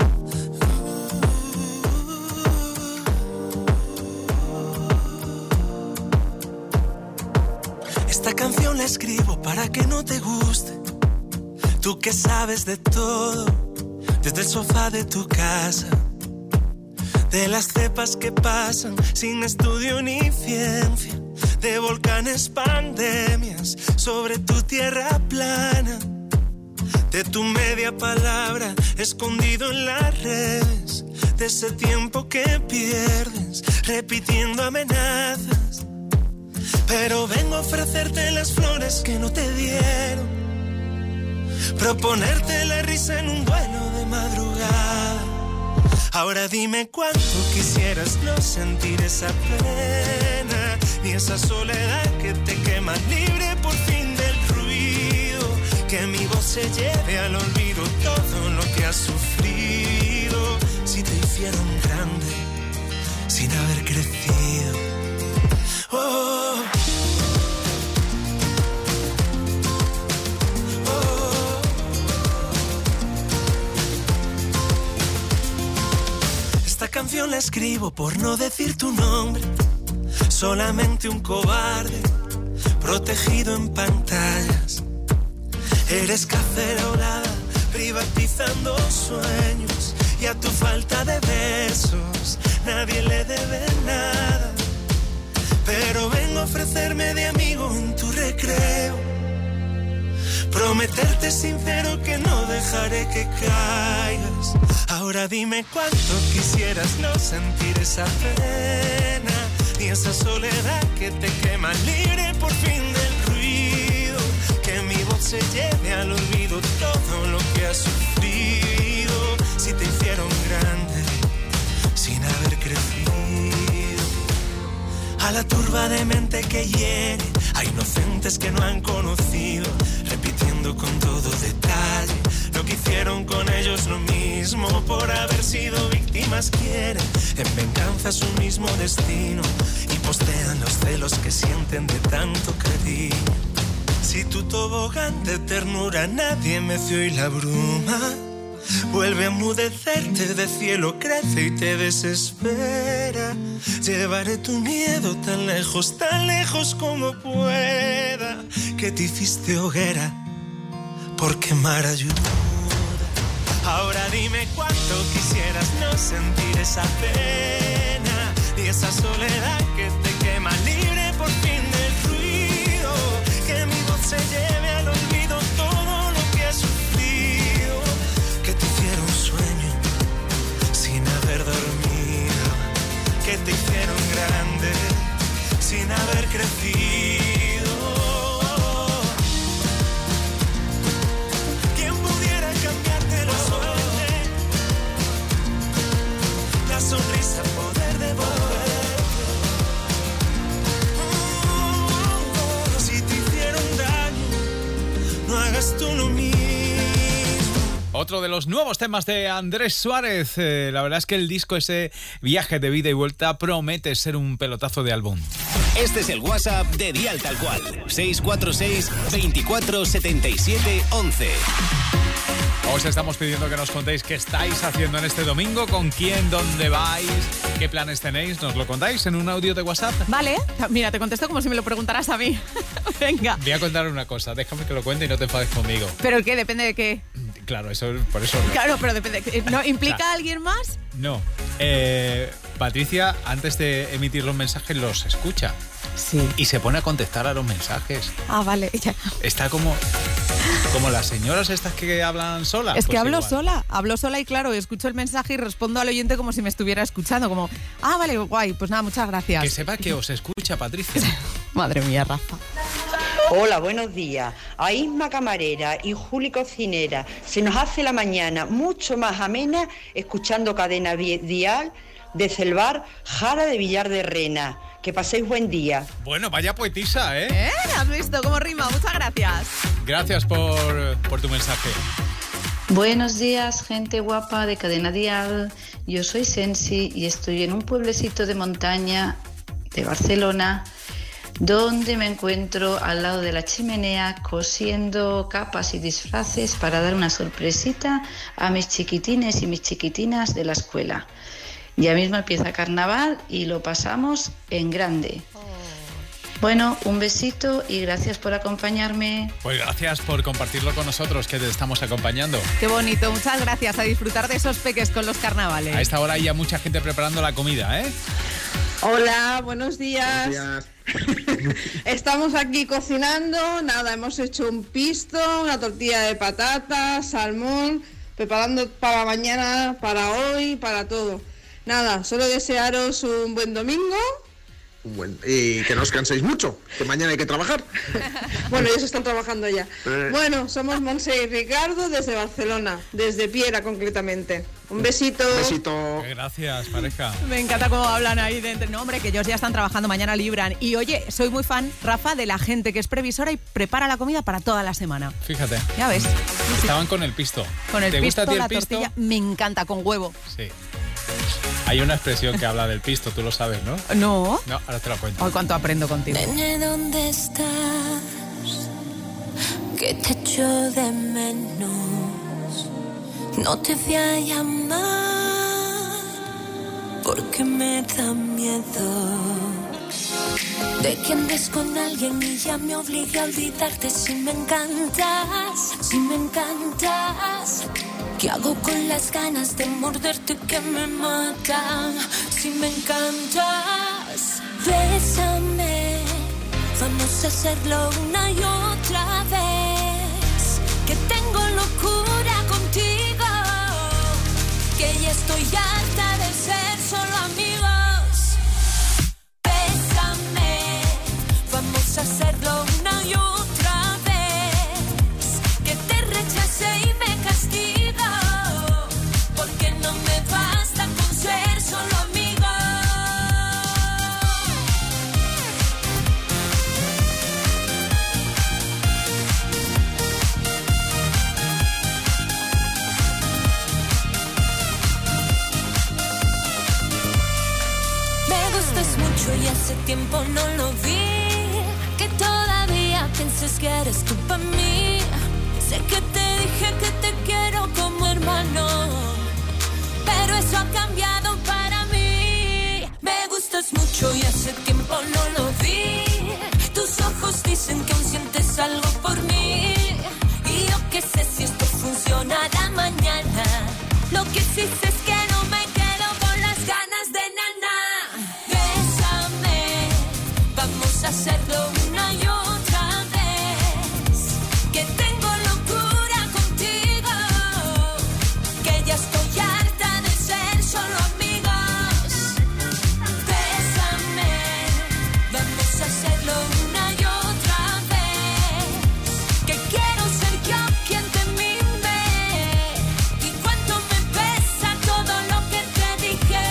Esta canción la escribo para que no te guste. Tú que sabes de todo, desde el sofá de tu casa, de las cepas que pasan sin estudio ni ciencia, de volcanes, pandemias, sobre tu tierra plana, de tu media palabra escondido en las redes, de ese tiempo que pierdes repitiendo amenazas. Pero vengo a ofrecerte las flores que no te dieron, proponerte la risa en un vuelo de madrugada. Ahora dime cuánto quisieras no sentir esa pena, ni esa soledad que te quema, libre por fin del ruido, que mi voz se lleve al olvido todo lo que has sufrido. Si te hicieron grande sin haber crecido. Oh. Esta canción la escribo por no decir tu nombre, solamente un cobarde protegido en pantallas. Eres cacerolada privatizando sueños, y a tu falta de besos nadie le debe nada. Pero vengo a ofrecerme de amigo en tu recreo, prometerte sincero que no dejaré que caigas. Ahora dime cuánto quisieras no sentir esa pena, ni esa soledad que te quema, libre por fin del ruido, que mi voz se lleve al olvido todo lo que has sufrido. Si te hicieron grande sin haber crecido, a la turba de mente que hiere, a inocentes que no han conocido, repitiendo con todo detalle lo que hicieron con ellos, lo mismo por haber sido víctimas quieren en venganza su mismo destino, y postean los celos que sienten de tanto cariño. Si tu tobogán de ternura nadie meció y la bruma vuelve a emudecerte, de cielo crece y te desespera, llevaré tu miedo tan lejos, tan lejos como pueda, que te hiciste hoguera por quemar ayuda. Ahora dime cuánto quisieras no sentir esa pena, y esa soledad que te quema, libre por fin del ruido, que mi voz se lleve al olvido todo lo que has sufrido, que te hicieron sueño sin haber dormido, que te hicieron grande sin haber crecido. ¿Quién pudiera cambiarte la suerte, la sonrisa, poder devolver? Oh, si te hicieron daño, no hagas tú lo mismo. Otro de los nuevos temas de Andrés Suárez. Eh, la verdad es que el disco, ese viaje de vida y vuelta, promete ser un pelotazo de álbum. Este es el WhatsApp de Dial Tal Cual. seis cuatro seis, veinticuatro, setenta y siete, once. Os estamos pidiendo que nos contéis qué estáis haciendo en este domingo, con quién, dónde vais, qué planes tenéis. ¿Nos lo contáis en un audio de WhatsApp? Vale, mira, te contesto como si me lo preguntaras a mí. Venga. Voy a contar una cosa, déjame que lo cuente y no te enfades conmigo. ¿Pero qué? ¿Depende de qué? Claro, eso, por eso... No. Claro, pero depende. ¿No implica a alguien más? No. Eh, Patricia, antes de emitir los mensajes, los escucha. Sí. Y se pone a contestar a los mensajes. Ah, vale, ya. Está como... Como las señoras estas que hablan solas. Es que pues hablo igual. sola, hablo sola y claro, escucho el mensaje y respondo al oyente como si me estuviera escuchando, como, ah, vale, guay, pues nada, muchas gracias. Que sepa que os escucha, Patricia. Madre mía, Rafa. Hola, buenos días. A Isma Camarera y Juli Cocinera se nos hace la mañana mucho más amena escuchando Cadena Dial desde el bar Jara de Villar de Rena. Que paséis buen día. Bueno, vaya poetisa, ¿eh? ¿Eh? ¿Has visto cómo rima? Muchas gracias. Gracias por, por tu mensaje. Buenos días, gente guapa de Cadena Dial. Yo soy Sensi y estoy en un pueblecito de montaña de Barcelona, donde me encuentro al lado de la chimenea cosiendo capas y disfraces para dar una sorpresita a mis chiquitines y mis chiquitinas de la escuela. Ya mismo empieza carnaval y lo pasamos en grande. Bueno, un besito y gracias por acompañarme. Pues gracias por compartirlo con nosotros, que te estamos acompañando. Qué bonito, muchas gracias. A disfrutar de esos peques con los carnavales. A esta hora hay ya mucha gente preparando la comida, ¿eh? Hola, buenos días. Buenos días. Estamos aquí cocinando. Nada, hemos hecho un pisto, una tortilla de patatas, salmón, preparando para mañana, para hoy, para todo. Nada, solo desearos un buen domingo. Un buen, y que no os canséis mucho, que mañana hay que trabajar. Bueno, ellos están trabajando ya. Eh. Bueno, somos Monse y Ricardo desde Barcelona, desde Piera concretamente. Un besito. Un besito. Gracias, pareja. Me encanta cómo hablan ahí de entre... No, hombre, que ellos ya están trabajando, mañana libran. Y oye, soy muy fan, Rafa, de la gente que es previsora y prepara la comida para toda la semana. Fíjate. Ya ves. Estaban con el pisto. Con el ¿Te pisto, gusta a ti el la pisto? tortilla, me encanta, con huevo. Sí. Hay una expresión que habla del pisto, tú lo sabes, ¿no? No. No, ahora te lo cuento. Hoy cuánto aprendo contigo. Nene, ¿dónde estás? Que te echo de menos. No te voy a llamar porque me da miedo de que andes con alguien y ya me obligue a olvidarte. Si me encantas, si me encantas, ¿qué hago con las ganas de morderte que me matan? Si me encantas, bésame, vamos a hacerlo una y otra vez. Que tengo locura contigo, que ya estoy harta de ser solo amigos. Bésame, vamos a hacerlo una y otra vez. Que te rechace y me castigo, porque no me basta con ser solo amigos. Me gustas mucho y hace tiempo no lo vi. Que todavía piensas que eres tú para mí. Sé que te dije que te quiero como hermano, pero eso ha cambiado para mí. Me gustas mucho y hace tiempo no lo vi. Tus ojos dicen que aún sientes algo por mí. Y yo qué sé si esto funcionará mañana. Lo que sí sé es que no me quedo con las ganas de nana. Bésame, vamos a hacerlo una y otra vez. Que tengo locura contigo, que ya estoy harta de ser solo amigos. Bésame, vamos a hacerlo una y otra vez. Que quiero ser yo quien te mime. Y cuánto me pesa todo lo que te dije.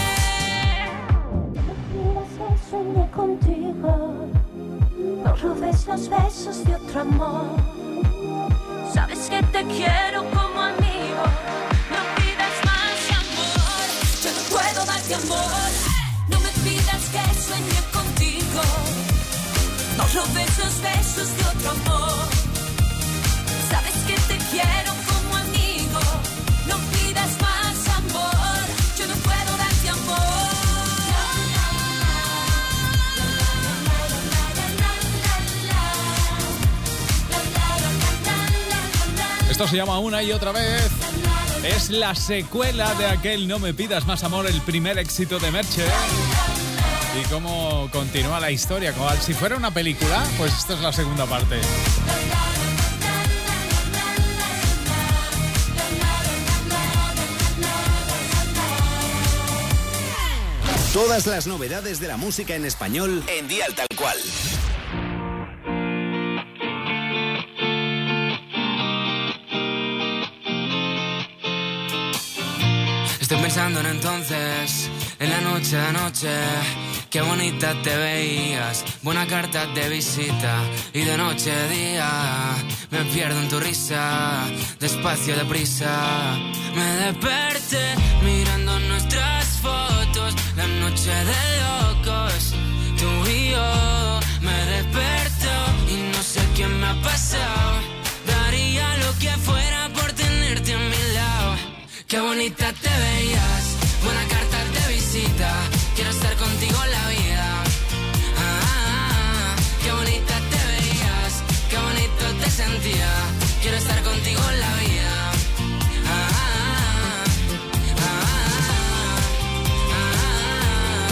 Soñé contigo, no robes los besos de otro amor. Sabes que te quiero como amigo, no pidas más amor. Yo no puedo darte amor, no me pidas que sueñe contigo. No robes los besos de otro amor. Sabes que te quiero como amigo, no pidas más amor. Yo no puedo darte amor. Esto se llama Una y Otra Vez. Es la secuela de aquel No me pidas más amor, el primer éxito de Merche. Y cómo continúa la historia, como si fuera una película, pues esta es la segunda parte. Todas las novedades de la música en español en Dial Tal Cual. pensando en entonces, en la noche de anoche. Qué bonita te veías, buena carta de visita. Y de noche a día me pierdo en tu risa, despacio, deprisa. Me desperté mirando nuestras fotos, la noche de locos, tú y yo. Me desperto y no sé qué me ha pasado. Daría lo que fuera por tenerte a mi lado. Qué bonita te veías, buena carta de visita. Quiero estar contigo en la vida. Ah, ah, ah. Qué bonita te veías, qué bonito te sentía. Quiero estar contigo en la vida. Ah, ah, ah, ah, ah,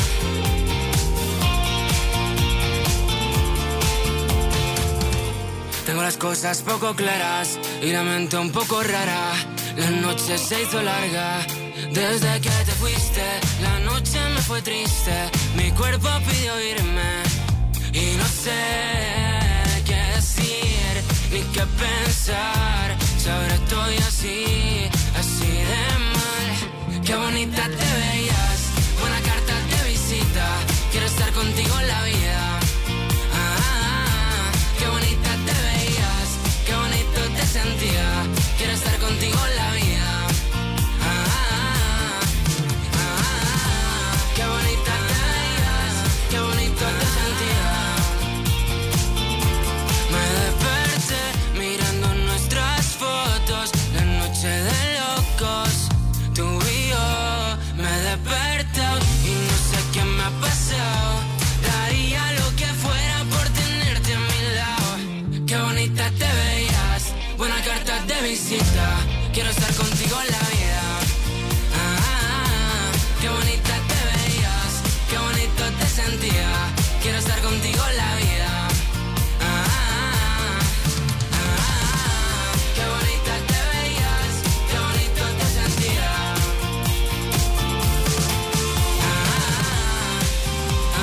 ah. Tengo las cosas poco claras y la mente un poco rara. La noche se hizo larga. Desde que te fuiste, la noche me fue triste. Mi cuerpo pidió irme y no sé qué decir ni qué pensar. Si ahora estoy así, así de mal. Qué bonita te veías, buena carta de visita. Quiero estar contigo en la vida. Ah, ah, ah. Qué bonita te veías, qué bonito te sentía. Quiero estar contigo en la vida. Quiero estar contigo en la vida. Ah, ah, ah. Qué bonita te veías, qué bonito te sentía. Quiero estar contigo en la vida. Ah, ah, ah, ah. Qué bonita te veías, qué bonito te sentía. Ah,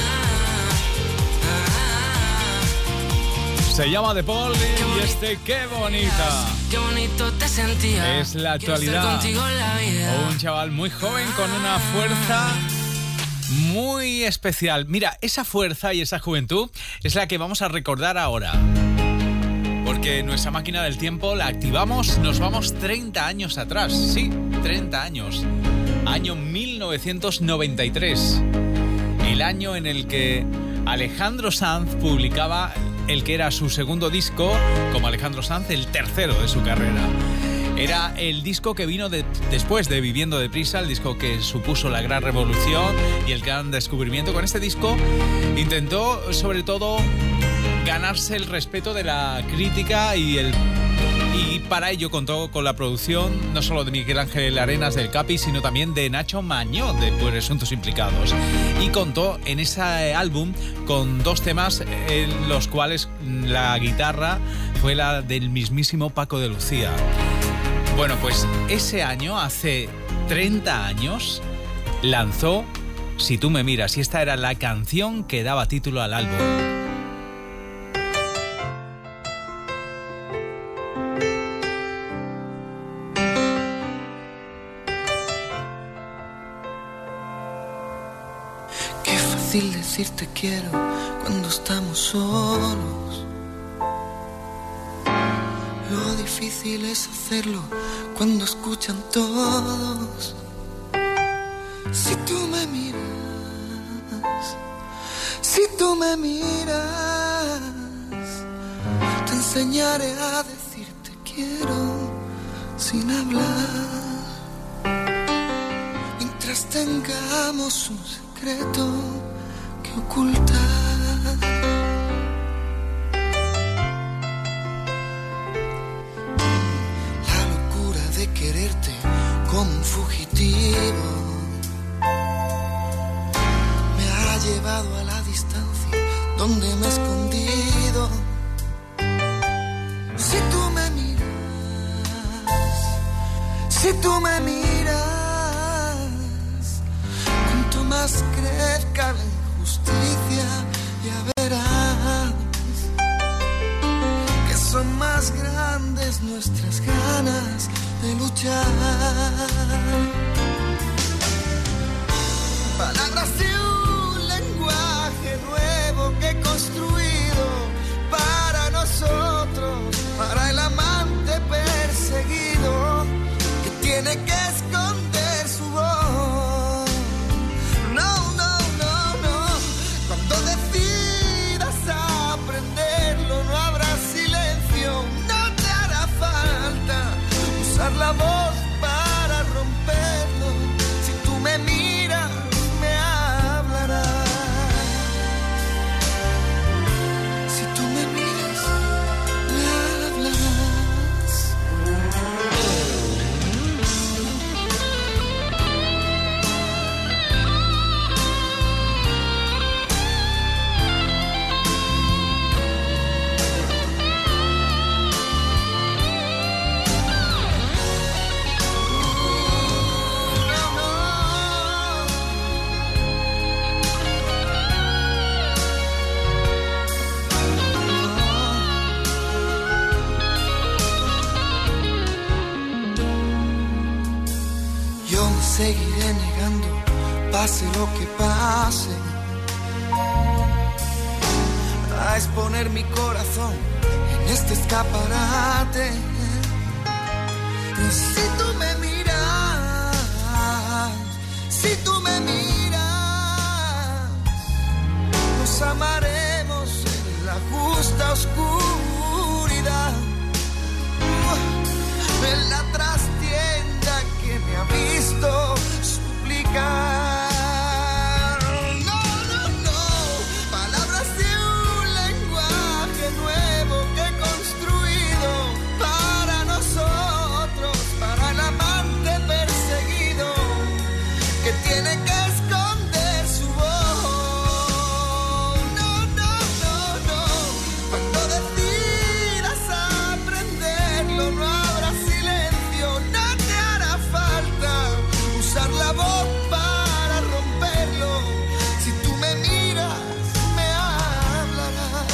ah, ah, ah. Se llama The Paul y este Qué bonita. Qué bonito te sentía. Es la actualidad. Un chaval muy joven con una fuerza muy especial. Mira, esa fuerza y esa juventud es la que vamos a recordar ahora. Porque nuestra máquina del tiempo la activamos, nos vamos treinta años atrás. Sí, treinta años. Año mil novecientos noventa y tres. El año en el que Alejandro Sanz publicaba el que era su segundo disco, como Alejandro Sanz, el tercero de su carrera. Era el disco que vino de, después de Viviendo Deprisa, el disco que supuso la gran revolución y el gran descubrimiento. Con este disco intentó, sobre todo, ganarse el respeto de la crítica y el y para ello contó con la producción no solo de Miguel Ángel Arenas del Capi, sino también de Nacho Mañó de Presuntos Implicados. Y contó en ese álbum con dos temas en los cuales la guitarra fue la del mismísimo Paco de Lucía. Bueno, pues ese año, hace treinta años, lanzó Si tú me miras, y esta era la canción que daba título al álbum. Decir te quiero cuando estamos solos. Lo difícil es hacerlo cuando escuchan todos. Si tú me miras, si tú me miras, te enseñaré a decir te quiero sin hablar. Mientras tengamos un secreto ocultar. La locura de quererte como un fugitivo me ha llevado a la distancia donde me he escondido. Si tú me miras, si tú me miras, cuanto más crezca la justicia, ya verás que son más grandes nuestras ganas de luchar. palabras de un lenguaje nuevo que he construido para nosotros, para el amante perseguido que tiene que esconder su voz. No, no, no, no. Cuando decidas aprenderlo, no habrá silencio, no te hará falta usar la voz para romperlo. Si tú me miras, me hablarás. Si tú me miras, me hablarás. Yo me seguiré negando, pase lo que pase, a exponer mi corazón en este escaparate. Y si tú me miras, si tú me miras, nos amaremos en la justa oscuridad, en la trastienda que me ha visto suplicar. No, no, no, palabras de un lenguaje nuevo que he construido para nosotros, para el amante perseguido que tiene que esconder su voz. No, no, no, no, cuando decidas aprenderlo, no habrá silencio, no te hará falta usar la voz para romperlo. Si tú me miras, me hablarás.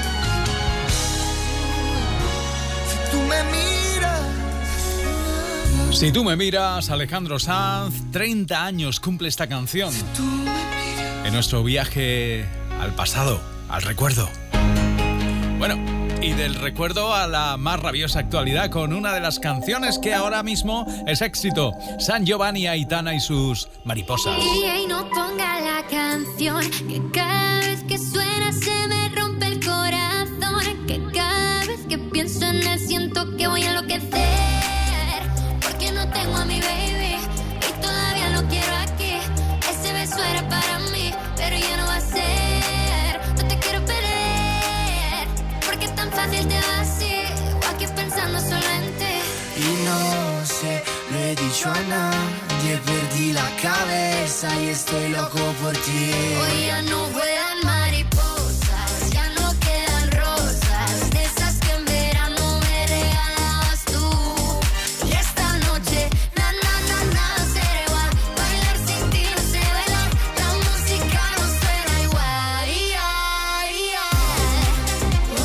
Si tú me miras, Si tú me miras, Alejandro Sanz, treinta años cumple esta canción. En nuestro viaje al pasado, al recuerdo. Bueno, y del recuerdo a la más rabiosa actualidad con una de las canciones que ahora mismo es éxito. San Giovanni, Aitana y sus mariposas. Y ahí no ponga la canción, que cada vez que suena se me rompe el corazón, que cada vez que pienso en él siento que voy a enloquecer, porque no tengo a mi baby y todavía lo quiero aquí. Ese beso era para mí, pero ya no va a ser. No te quiero perder, porque es tan fácil te vas así, o aquí pensando solo en ti. Y no sé, lo he dicho a nadie, perdí la cabeza y estoy loco por ti. Hoy ya no vuelan mariposas, ya no quedan rosas, de esas que en verano me regalabas tú. Y esta noche, na, na, na, nada será igual, bailar sin ti no sé bailar, la música no suena igual. Ay, ay, ay. Oh,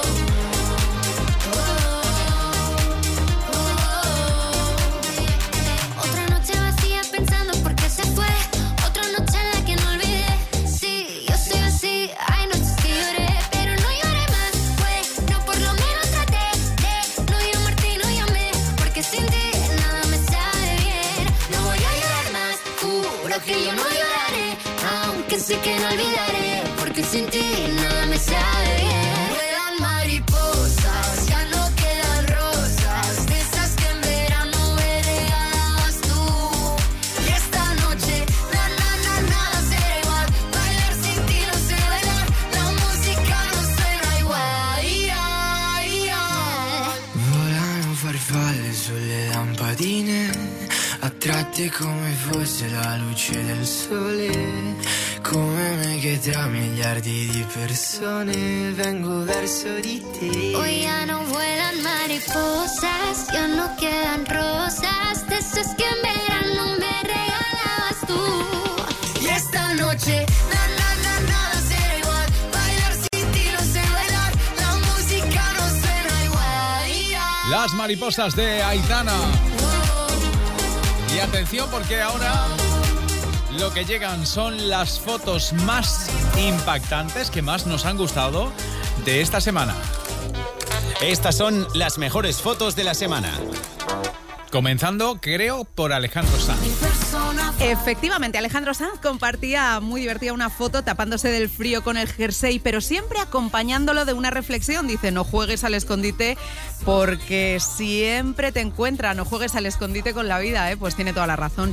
oh, oh. Otra noche vacía pensando por qué se fue, otra noche en la que no olvidé. Sí, yo soy así, hay noches que lloré, pero no lloré más. Pues, no, por lo menos traté de no llamarte y no llamé, porque sin ti nada me sabe bien. No voy a llorar más, juro que yo no lloraré, aunque sé que no olvidaré, porque sin ti nada me sabe bien. Vuelan mariposas, ya no quedan rosas, de esas que en verano me regalabas tú. Y esta noche, na, na, na, nada será igual, bailar sin ti no sé bailar, la música no suena igual. Ay, ay, ay. Volano farfalle sulle lampadine, attratte come fosse la luce del sole, come me che tra miliardi di persone vengo verso di te. Hoy ya no vuelan mariposas, ya no quedan rosas, de esas que en verano me regalabas tú. Y esta noche, na, na, na, nada será igual, bailar sin ti no sé bailar, la música no suena igual. Ay, ay. Las mariposas de Aitana. Y atención porque ahora lo que llegan son las fotos más impactantes que más nos han gustado de esta semana. Estas son las mejores fotos de la semana. Comenzando, creo, por Alejandro Sanz. Efectivamente, Alejandro Sanz compartía muy divertida una foto tapándose del frío con el jersey, pero siempre acompañándolo de una reflexión. Dice, no juegues al escondite porque siempre te encuentran. No juegues al escondite con la vida, ¿eh? Pues tiene toda la razón.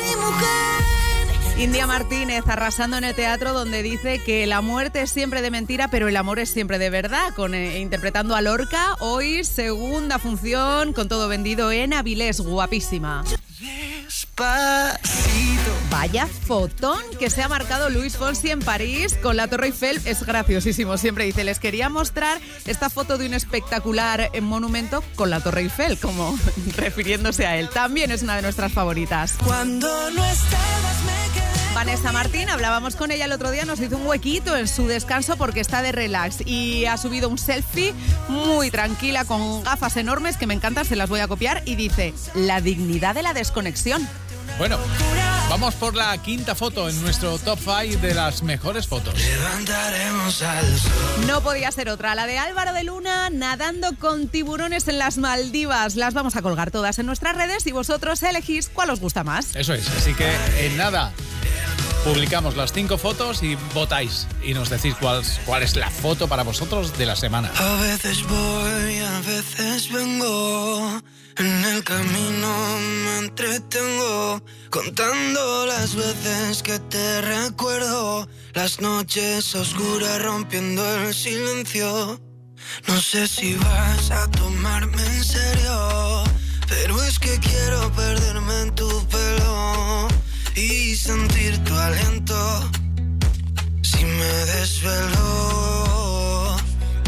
India Martínez arrasando en el teatro, donde dice que la muerte es siempre de mentira, pero el amor es siempre de verdad, con, eh, interpretando a Lorca. Hoy segunda función con todo vendido en Avilés, guapísima. Despacito. Vaya fotón que se ha marcado Luis Fonsi en París con la Torre Eiffel. Es graciosísimo, siempre dice, les quería mostrar esta foto de un espectacular monumento con la Torre Eiffel, como refiriéndose a él. También es una de nuestras favoritas. Cuando no estabas me quedé. Vanessa Martín, hablábamos con ella el otro día, nos hizo un huequito en su descanso porque está de relax y ha subido un selfie muy tranquila con gafas enormes que me encantan, se las voy a copiar, y dice, la dignidad de la desconexión. Bueno, vamos por la quinta foto en nuestro top cinco de las mejores fotos. Levantaremos al sol. No podía ser otra, la de Álvaro de Luna nadando con tiburones en las Maldivas. Las vamos a colgar todas en nuestras redes y vosotros elegís cuál os gusta más. Eso es, así que en nada, publicamos las cinco fotos y votáis y nos decís cuál, cuál es la foto para vosotros de la semana. A veces voy, a veces vengo. En el camino me entretengo, contando las veces que te recuerdo. Las noches oscuras rompiendo el silencio. No sé si vas a tomarme en serio, pero es que quiero perderme en tu pelo y sentir tu aliento si me desvelo.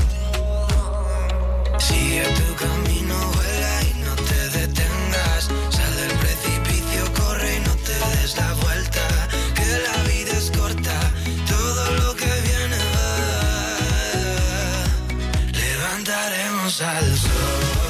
Sigue tu camino, vuela y no te detengas. Sal del precipicio, corre y no te des la vuelta. Que la vida es corta, todo lo que viene va. Levantaremos al sol.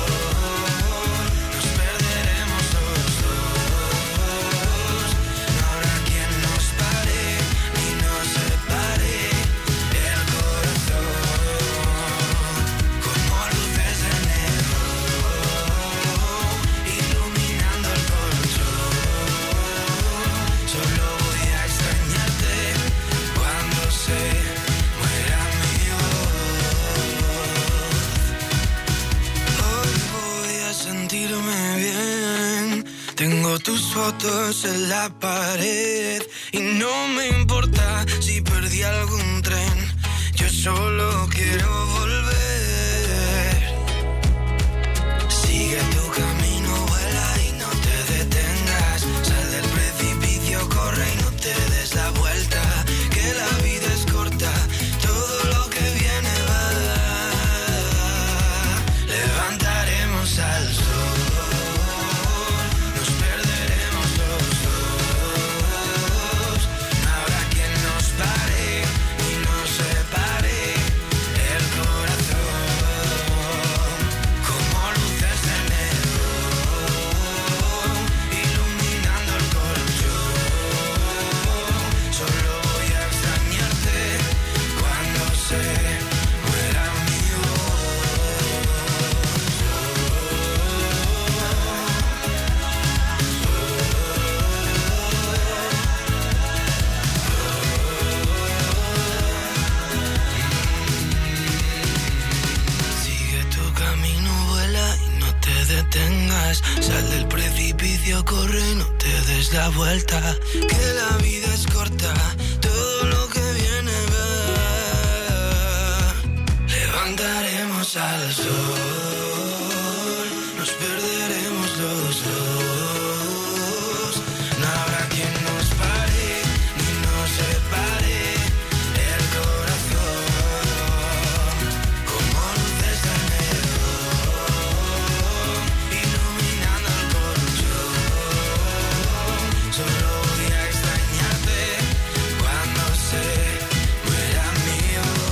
Tengo tus fotos en la pared y no me importa si perdí algún tren. Yo solo quiero volver. Sigue tu camino, vuela y no te detengas. Sal del precipicio, corre y no te des la vuelta. Que la vida es corta, todo lo que viene va. Levantaremos al sol. Sal del precipicio, corre, no te des la vuelta. Que la vida es corta, todo lo que viene va. Levantaremos al sol.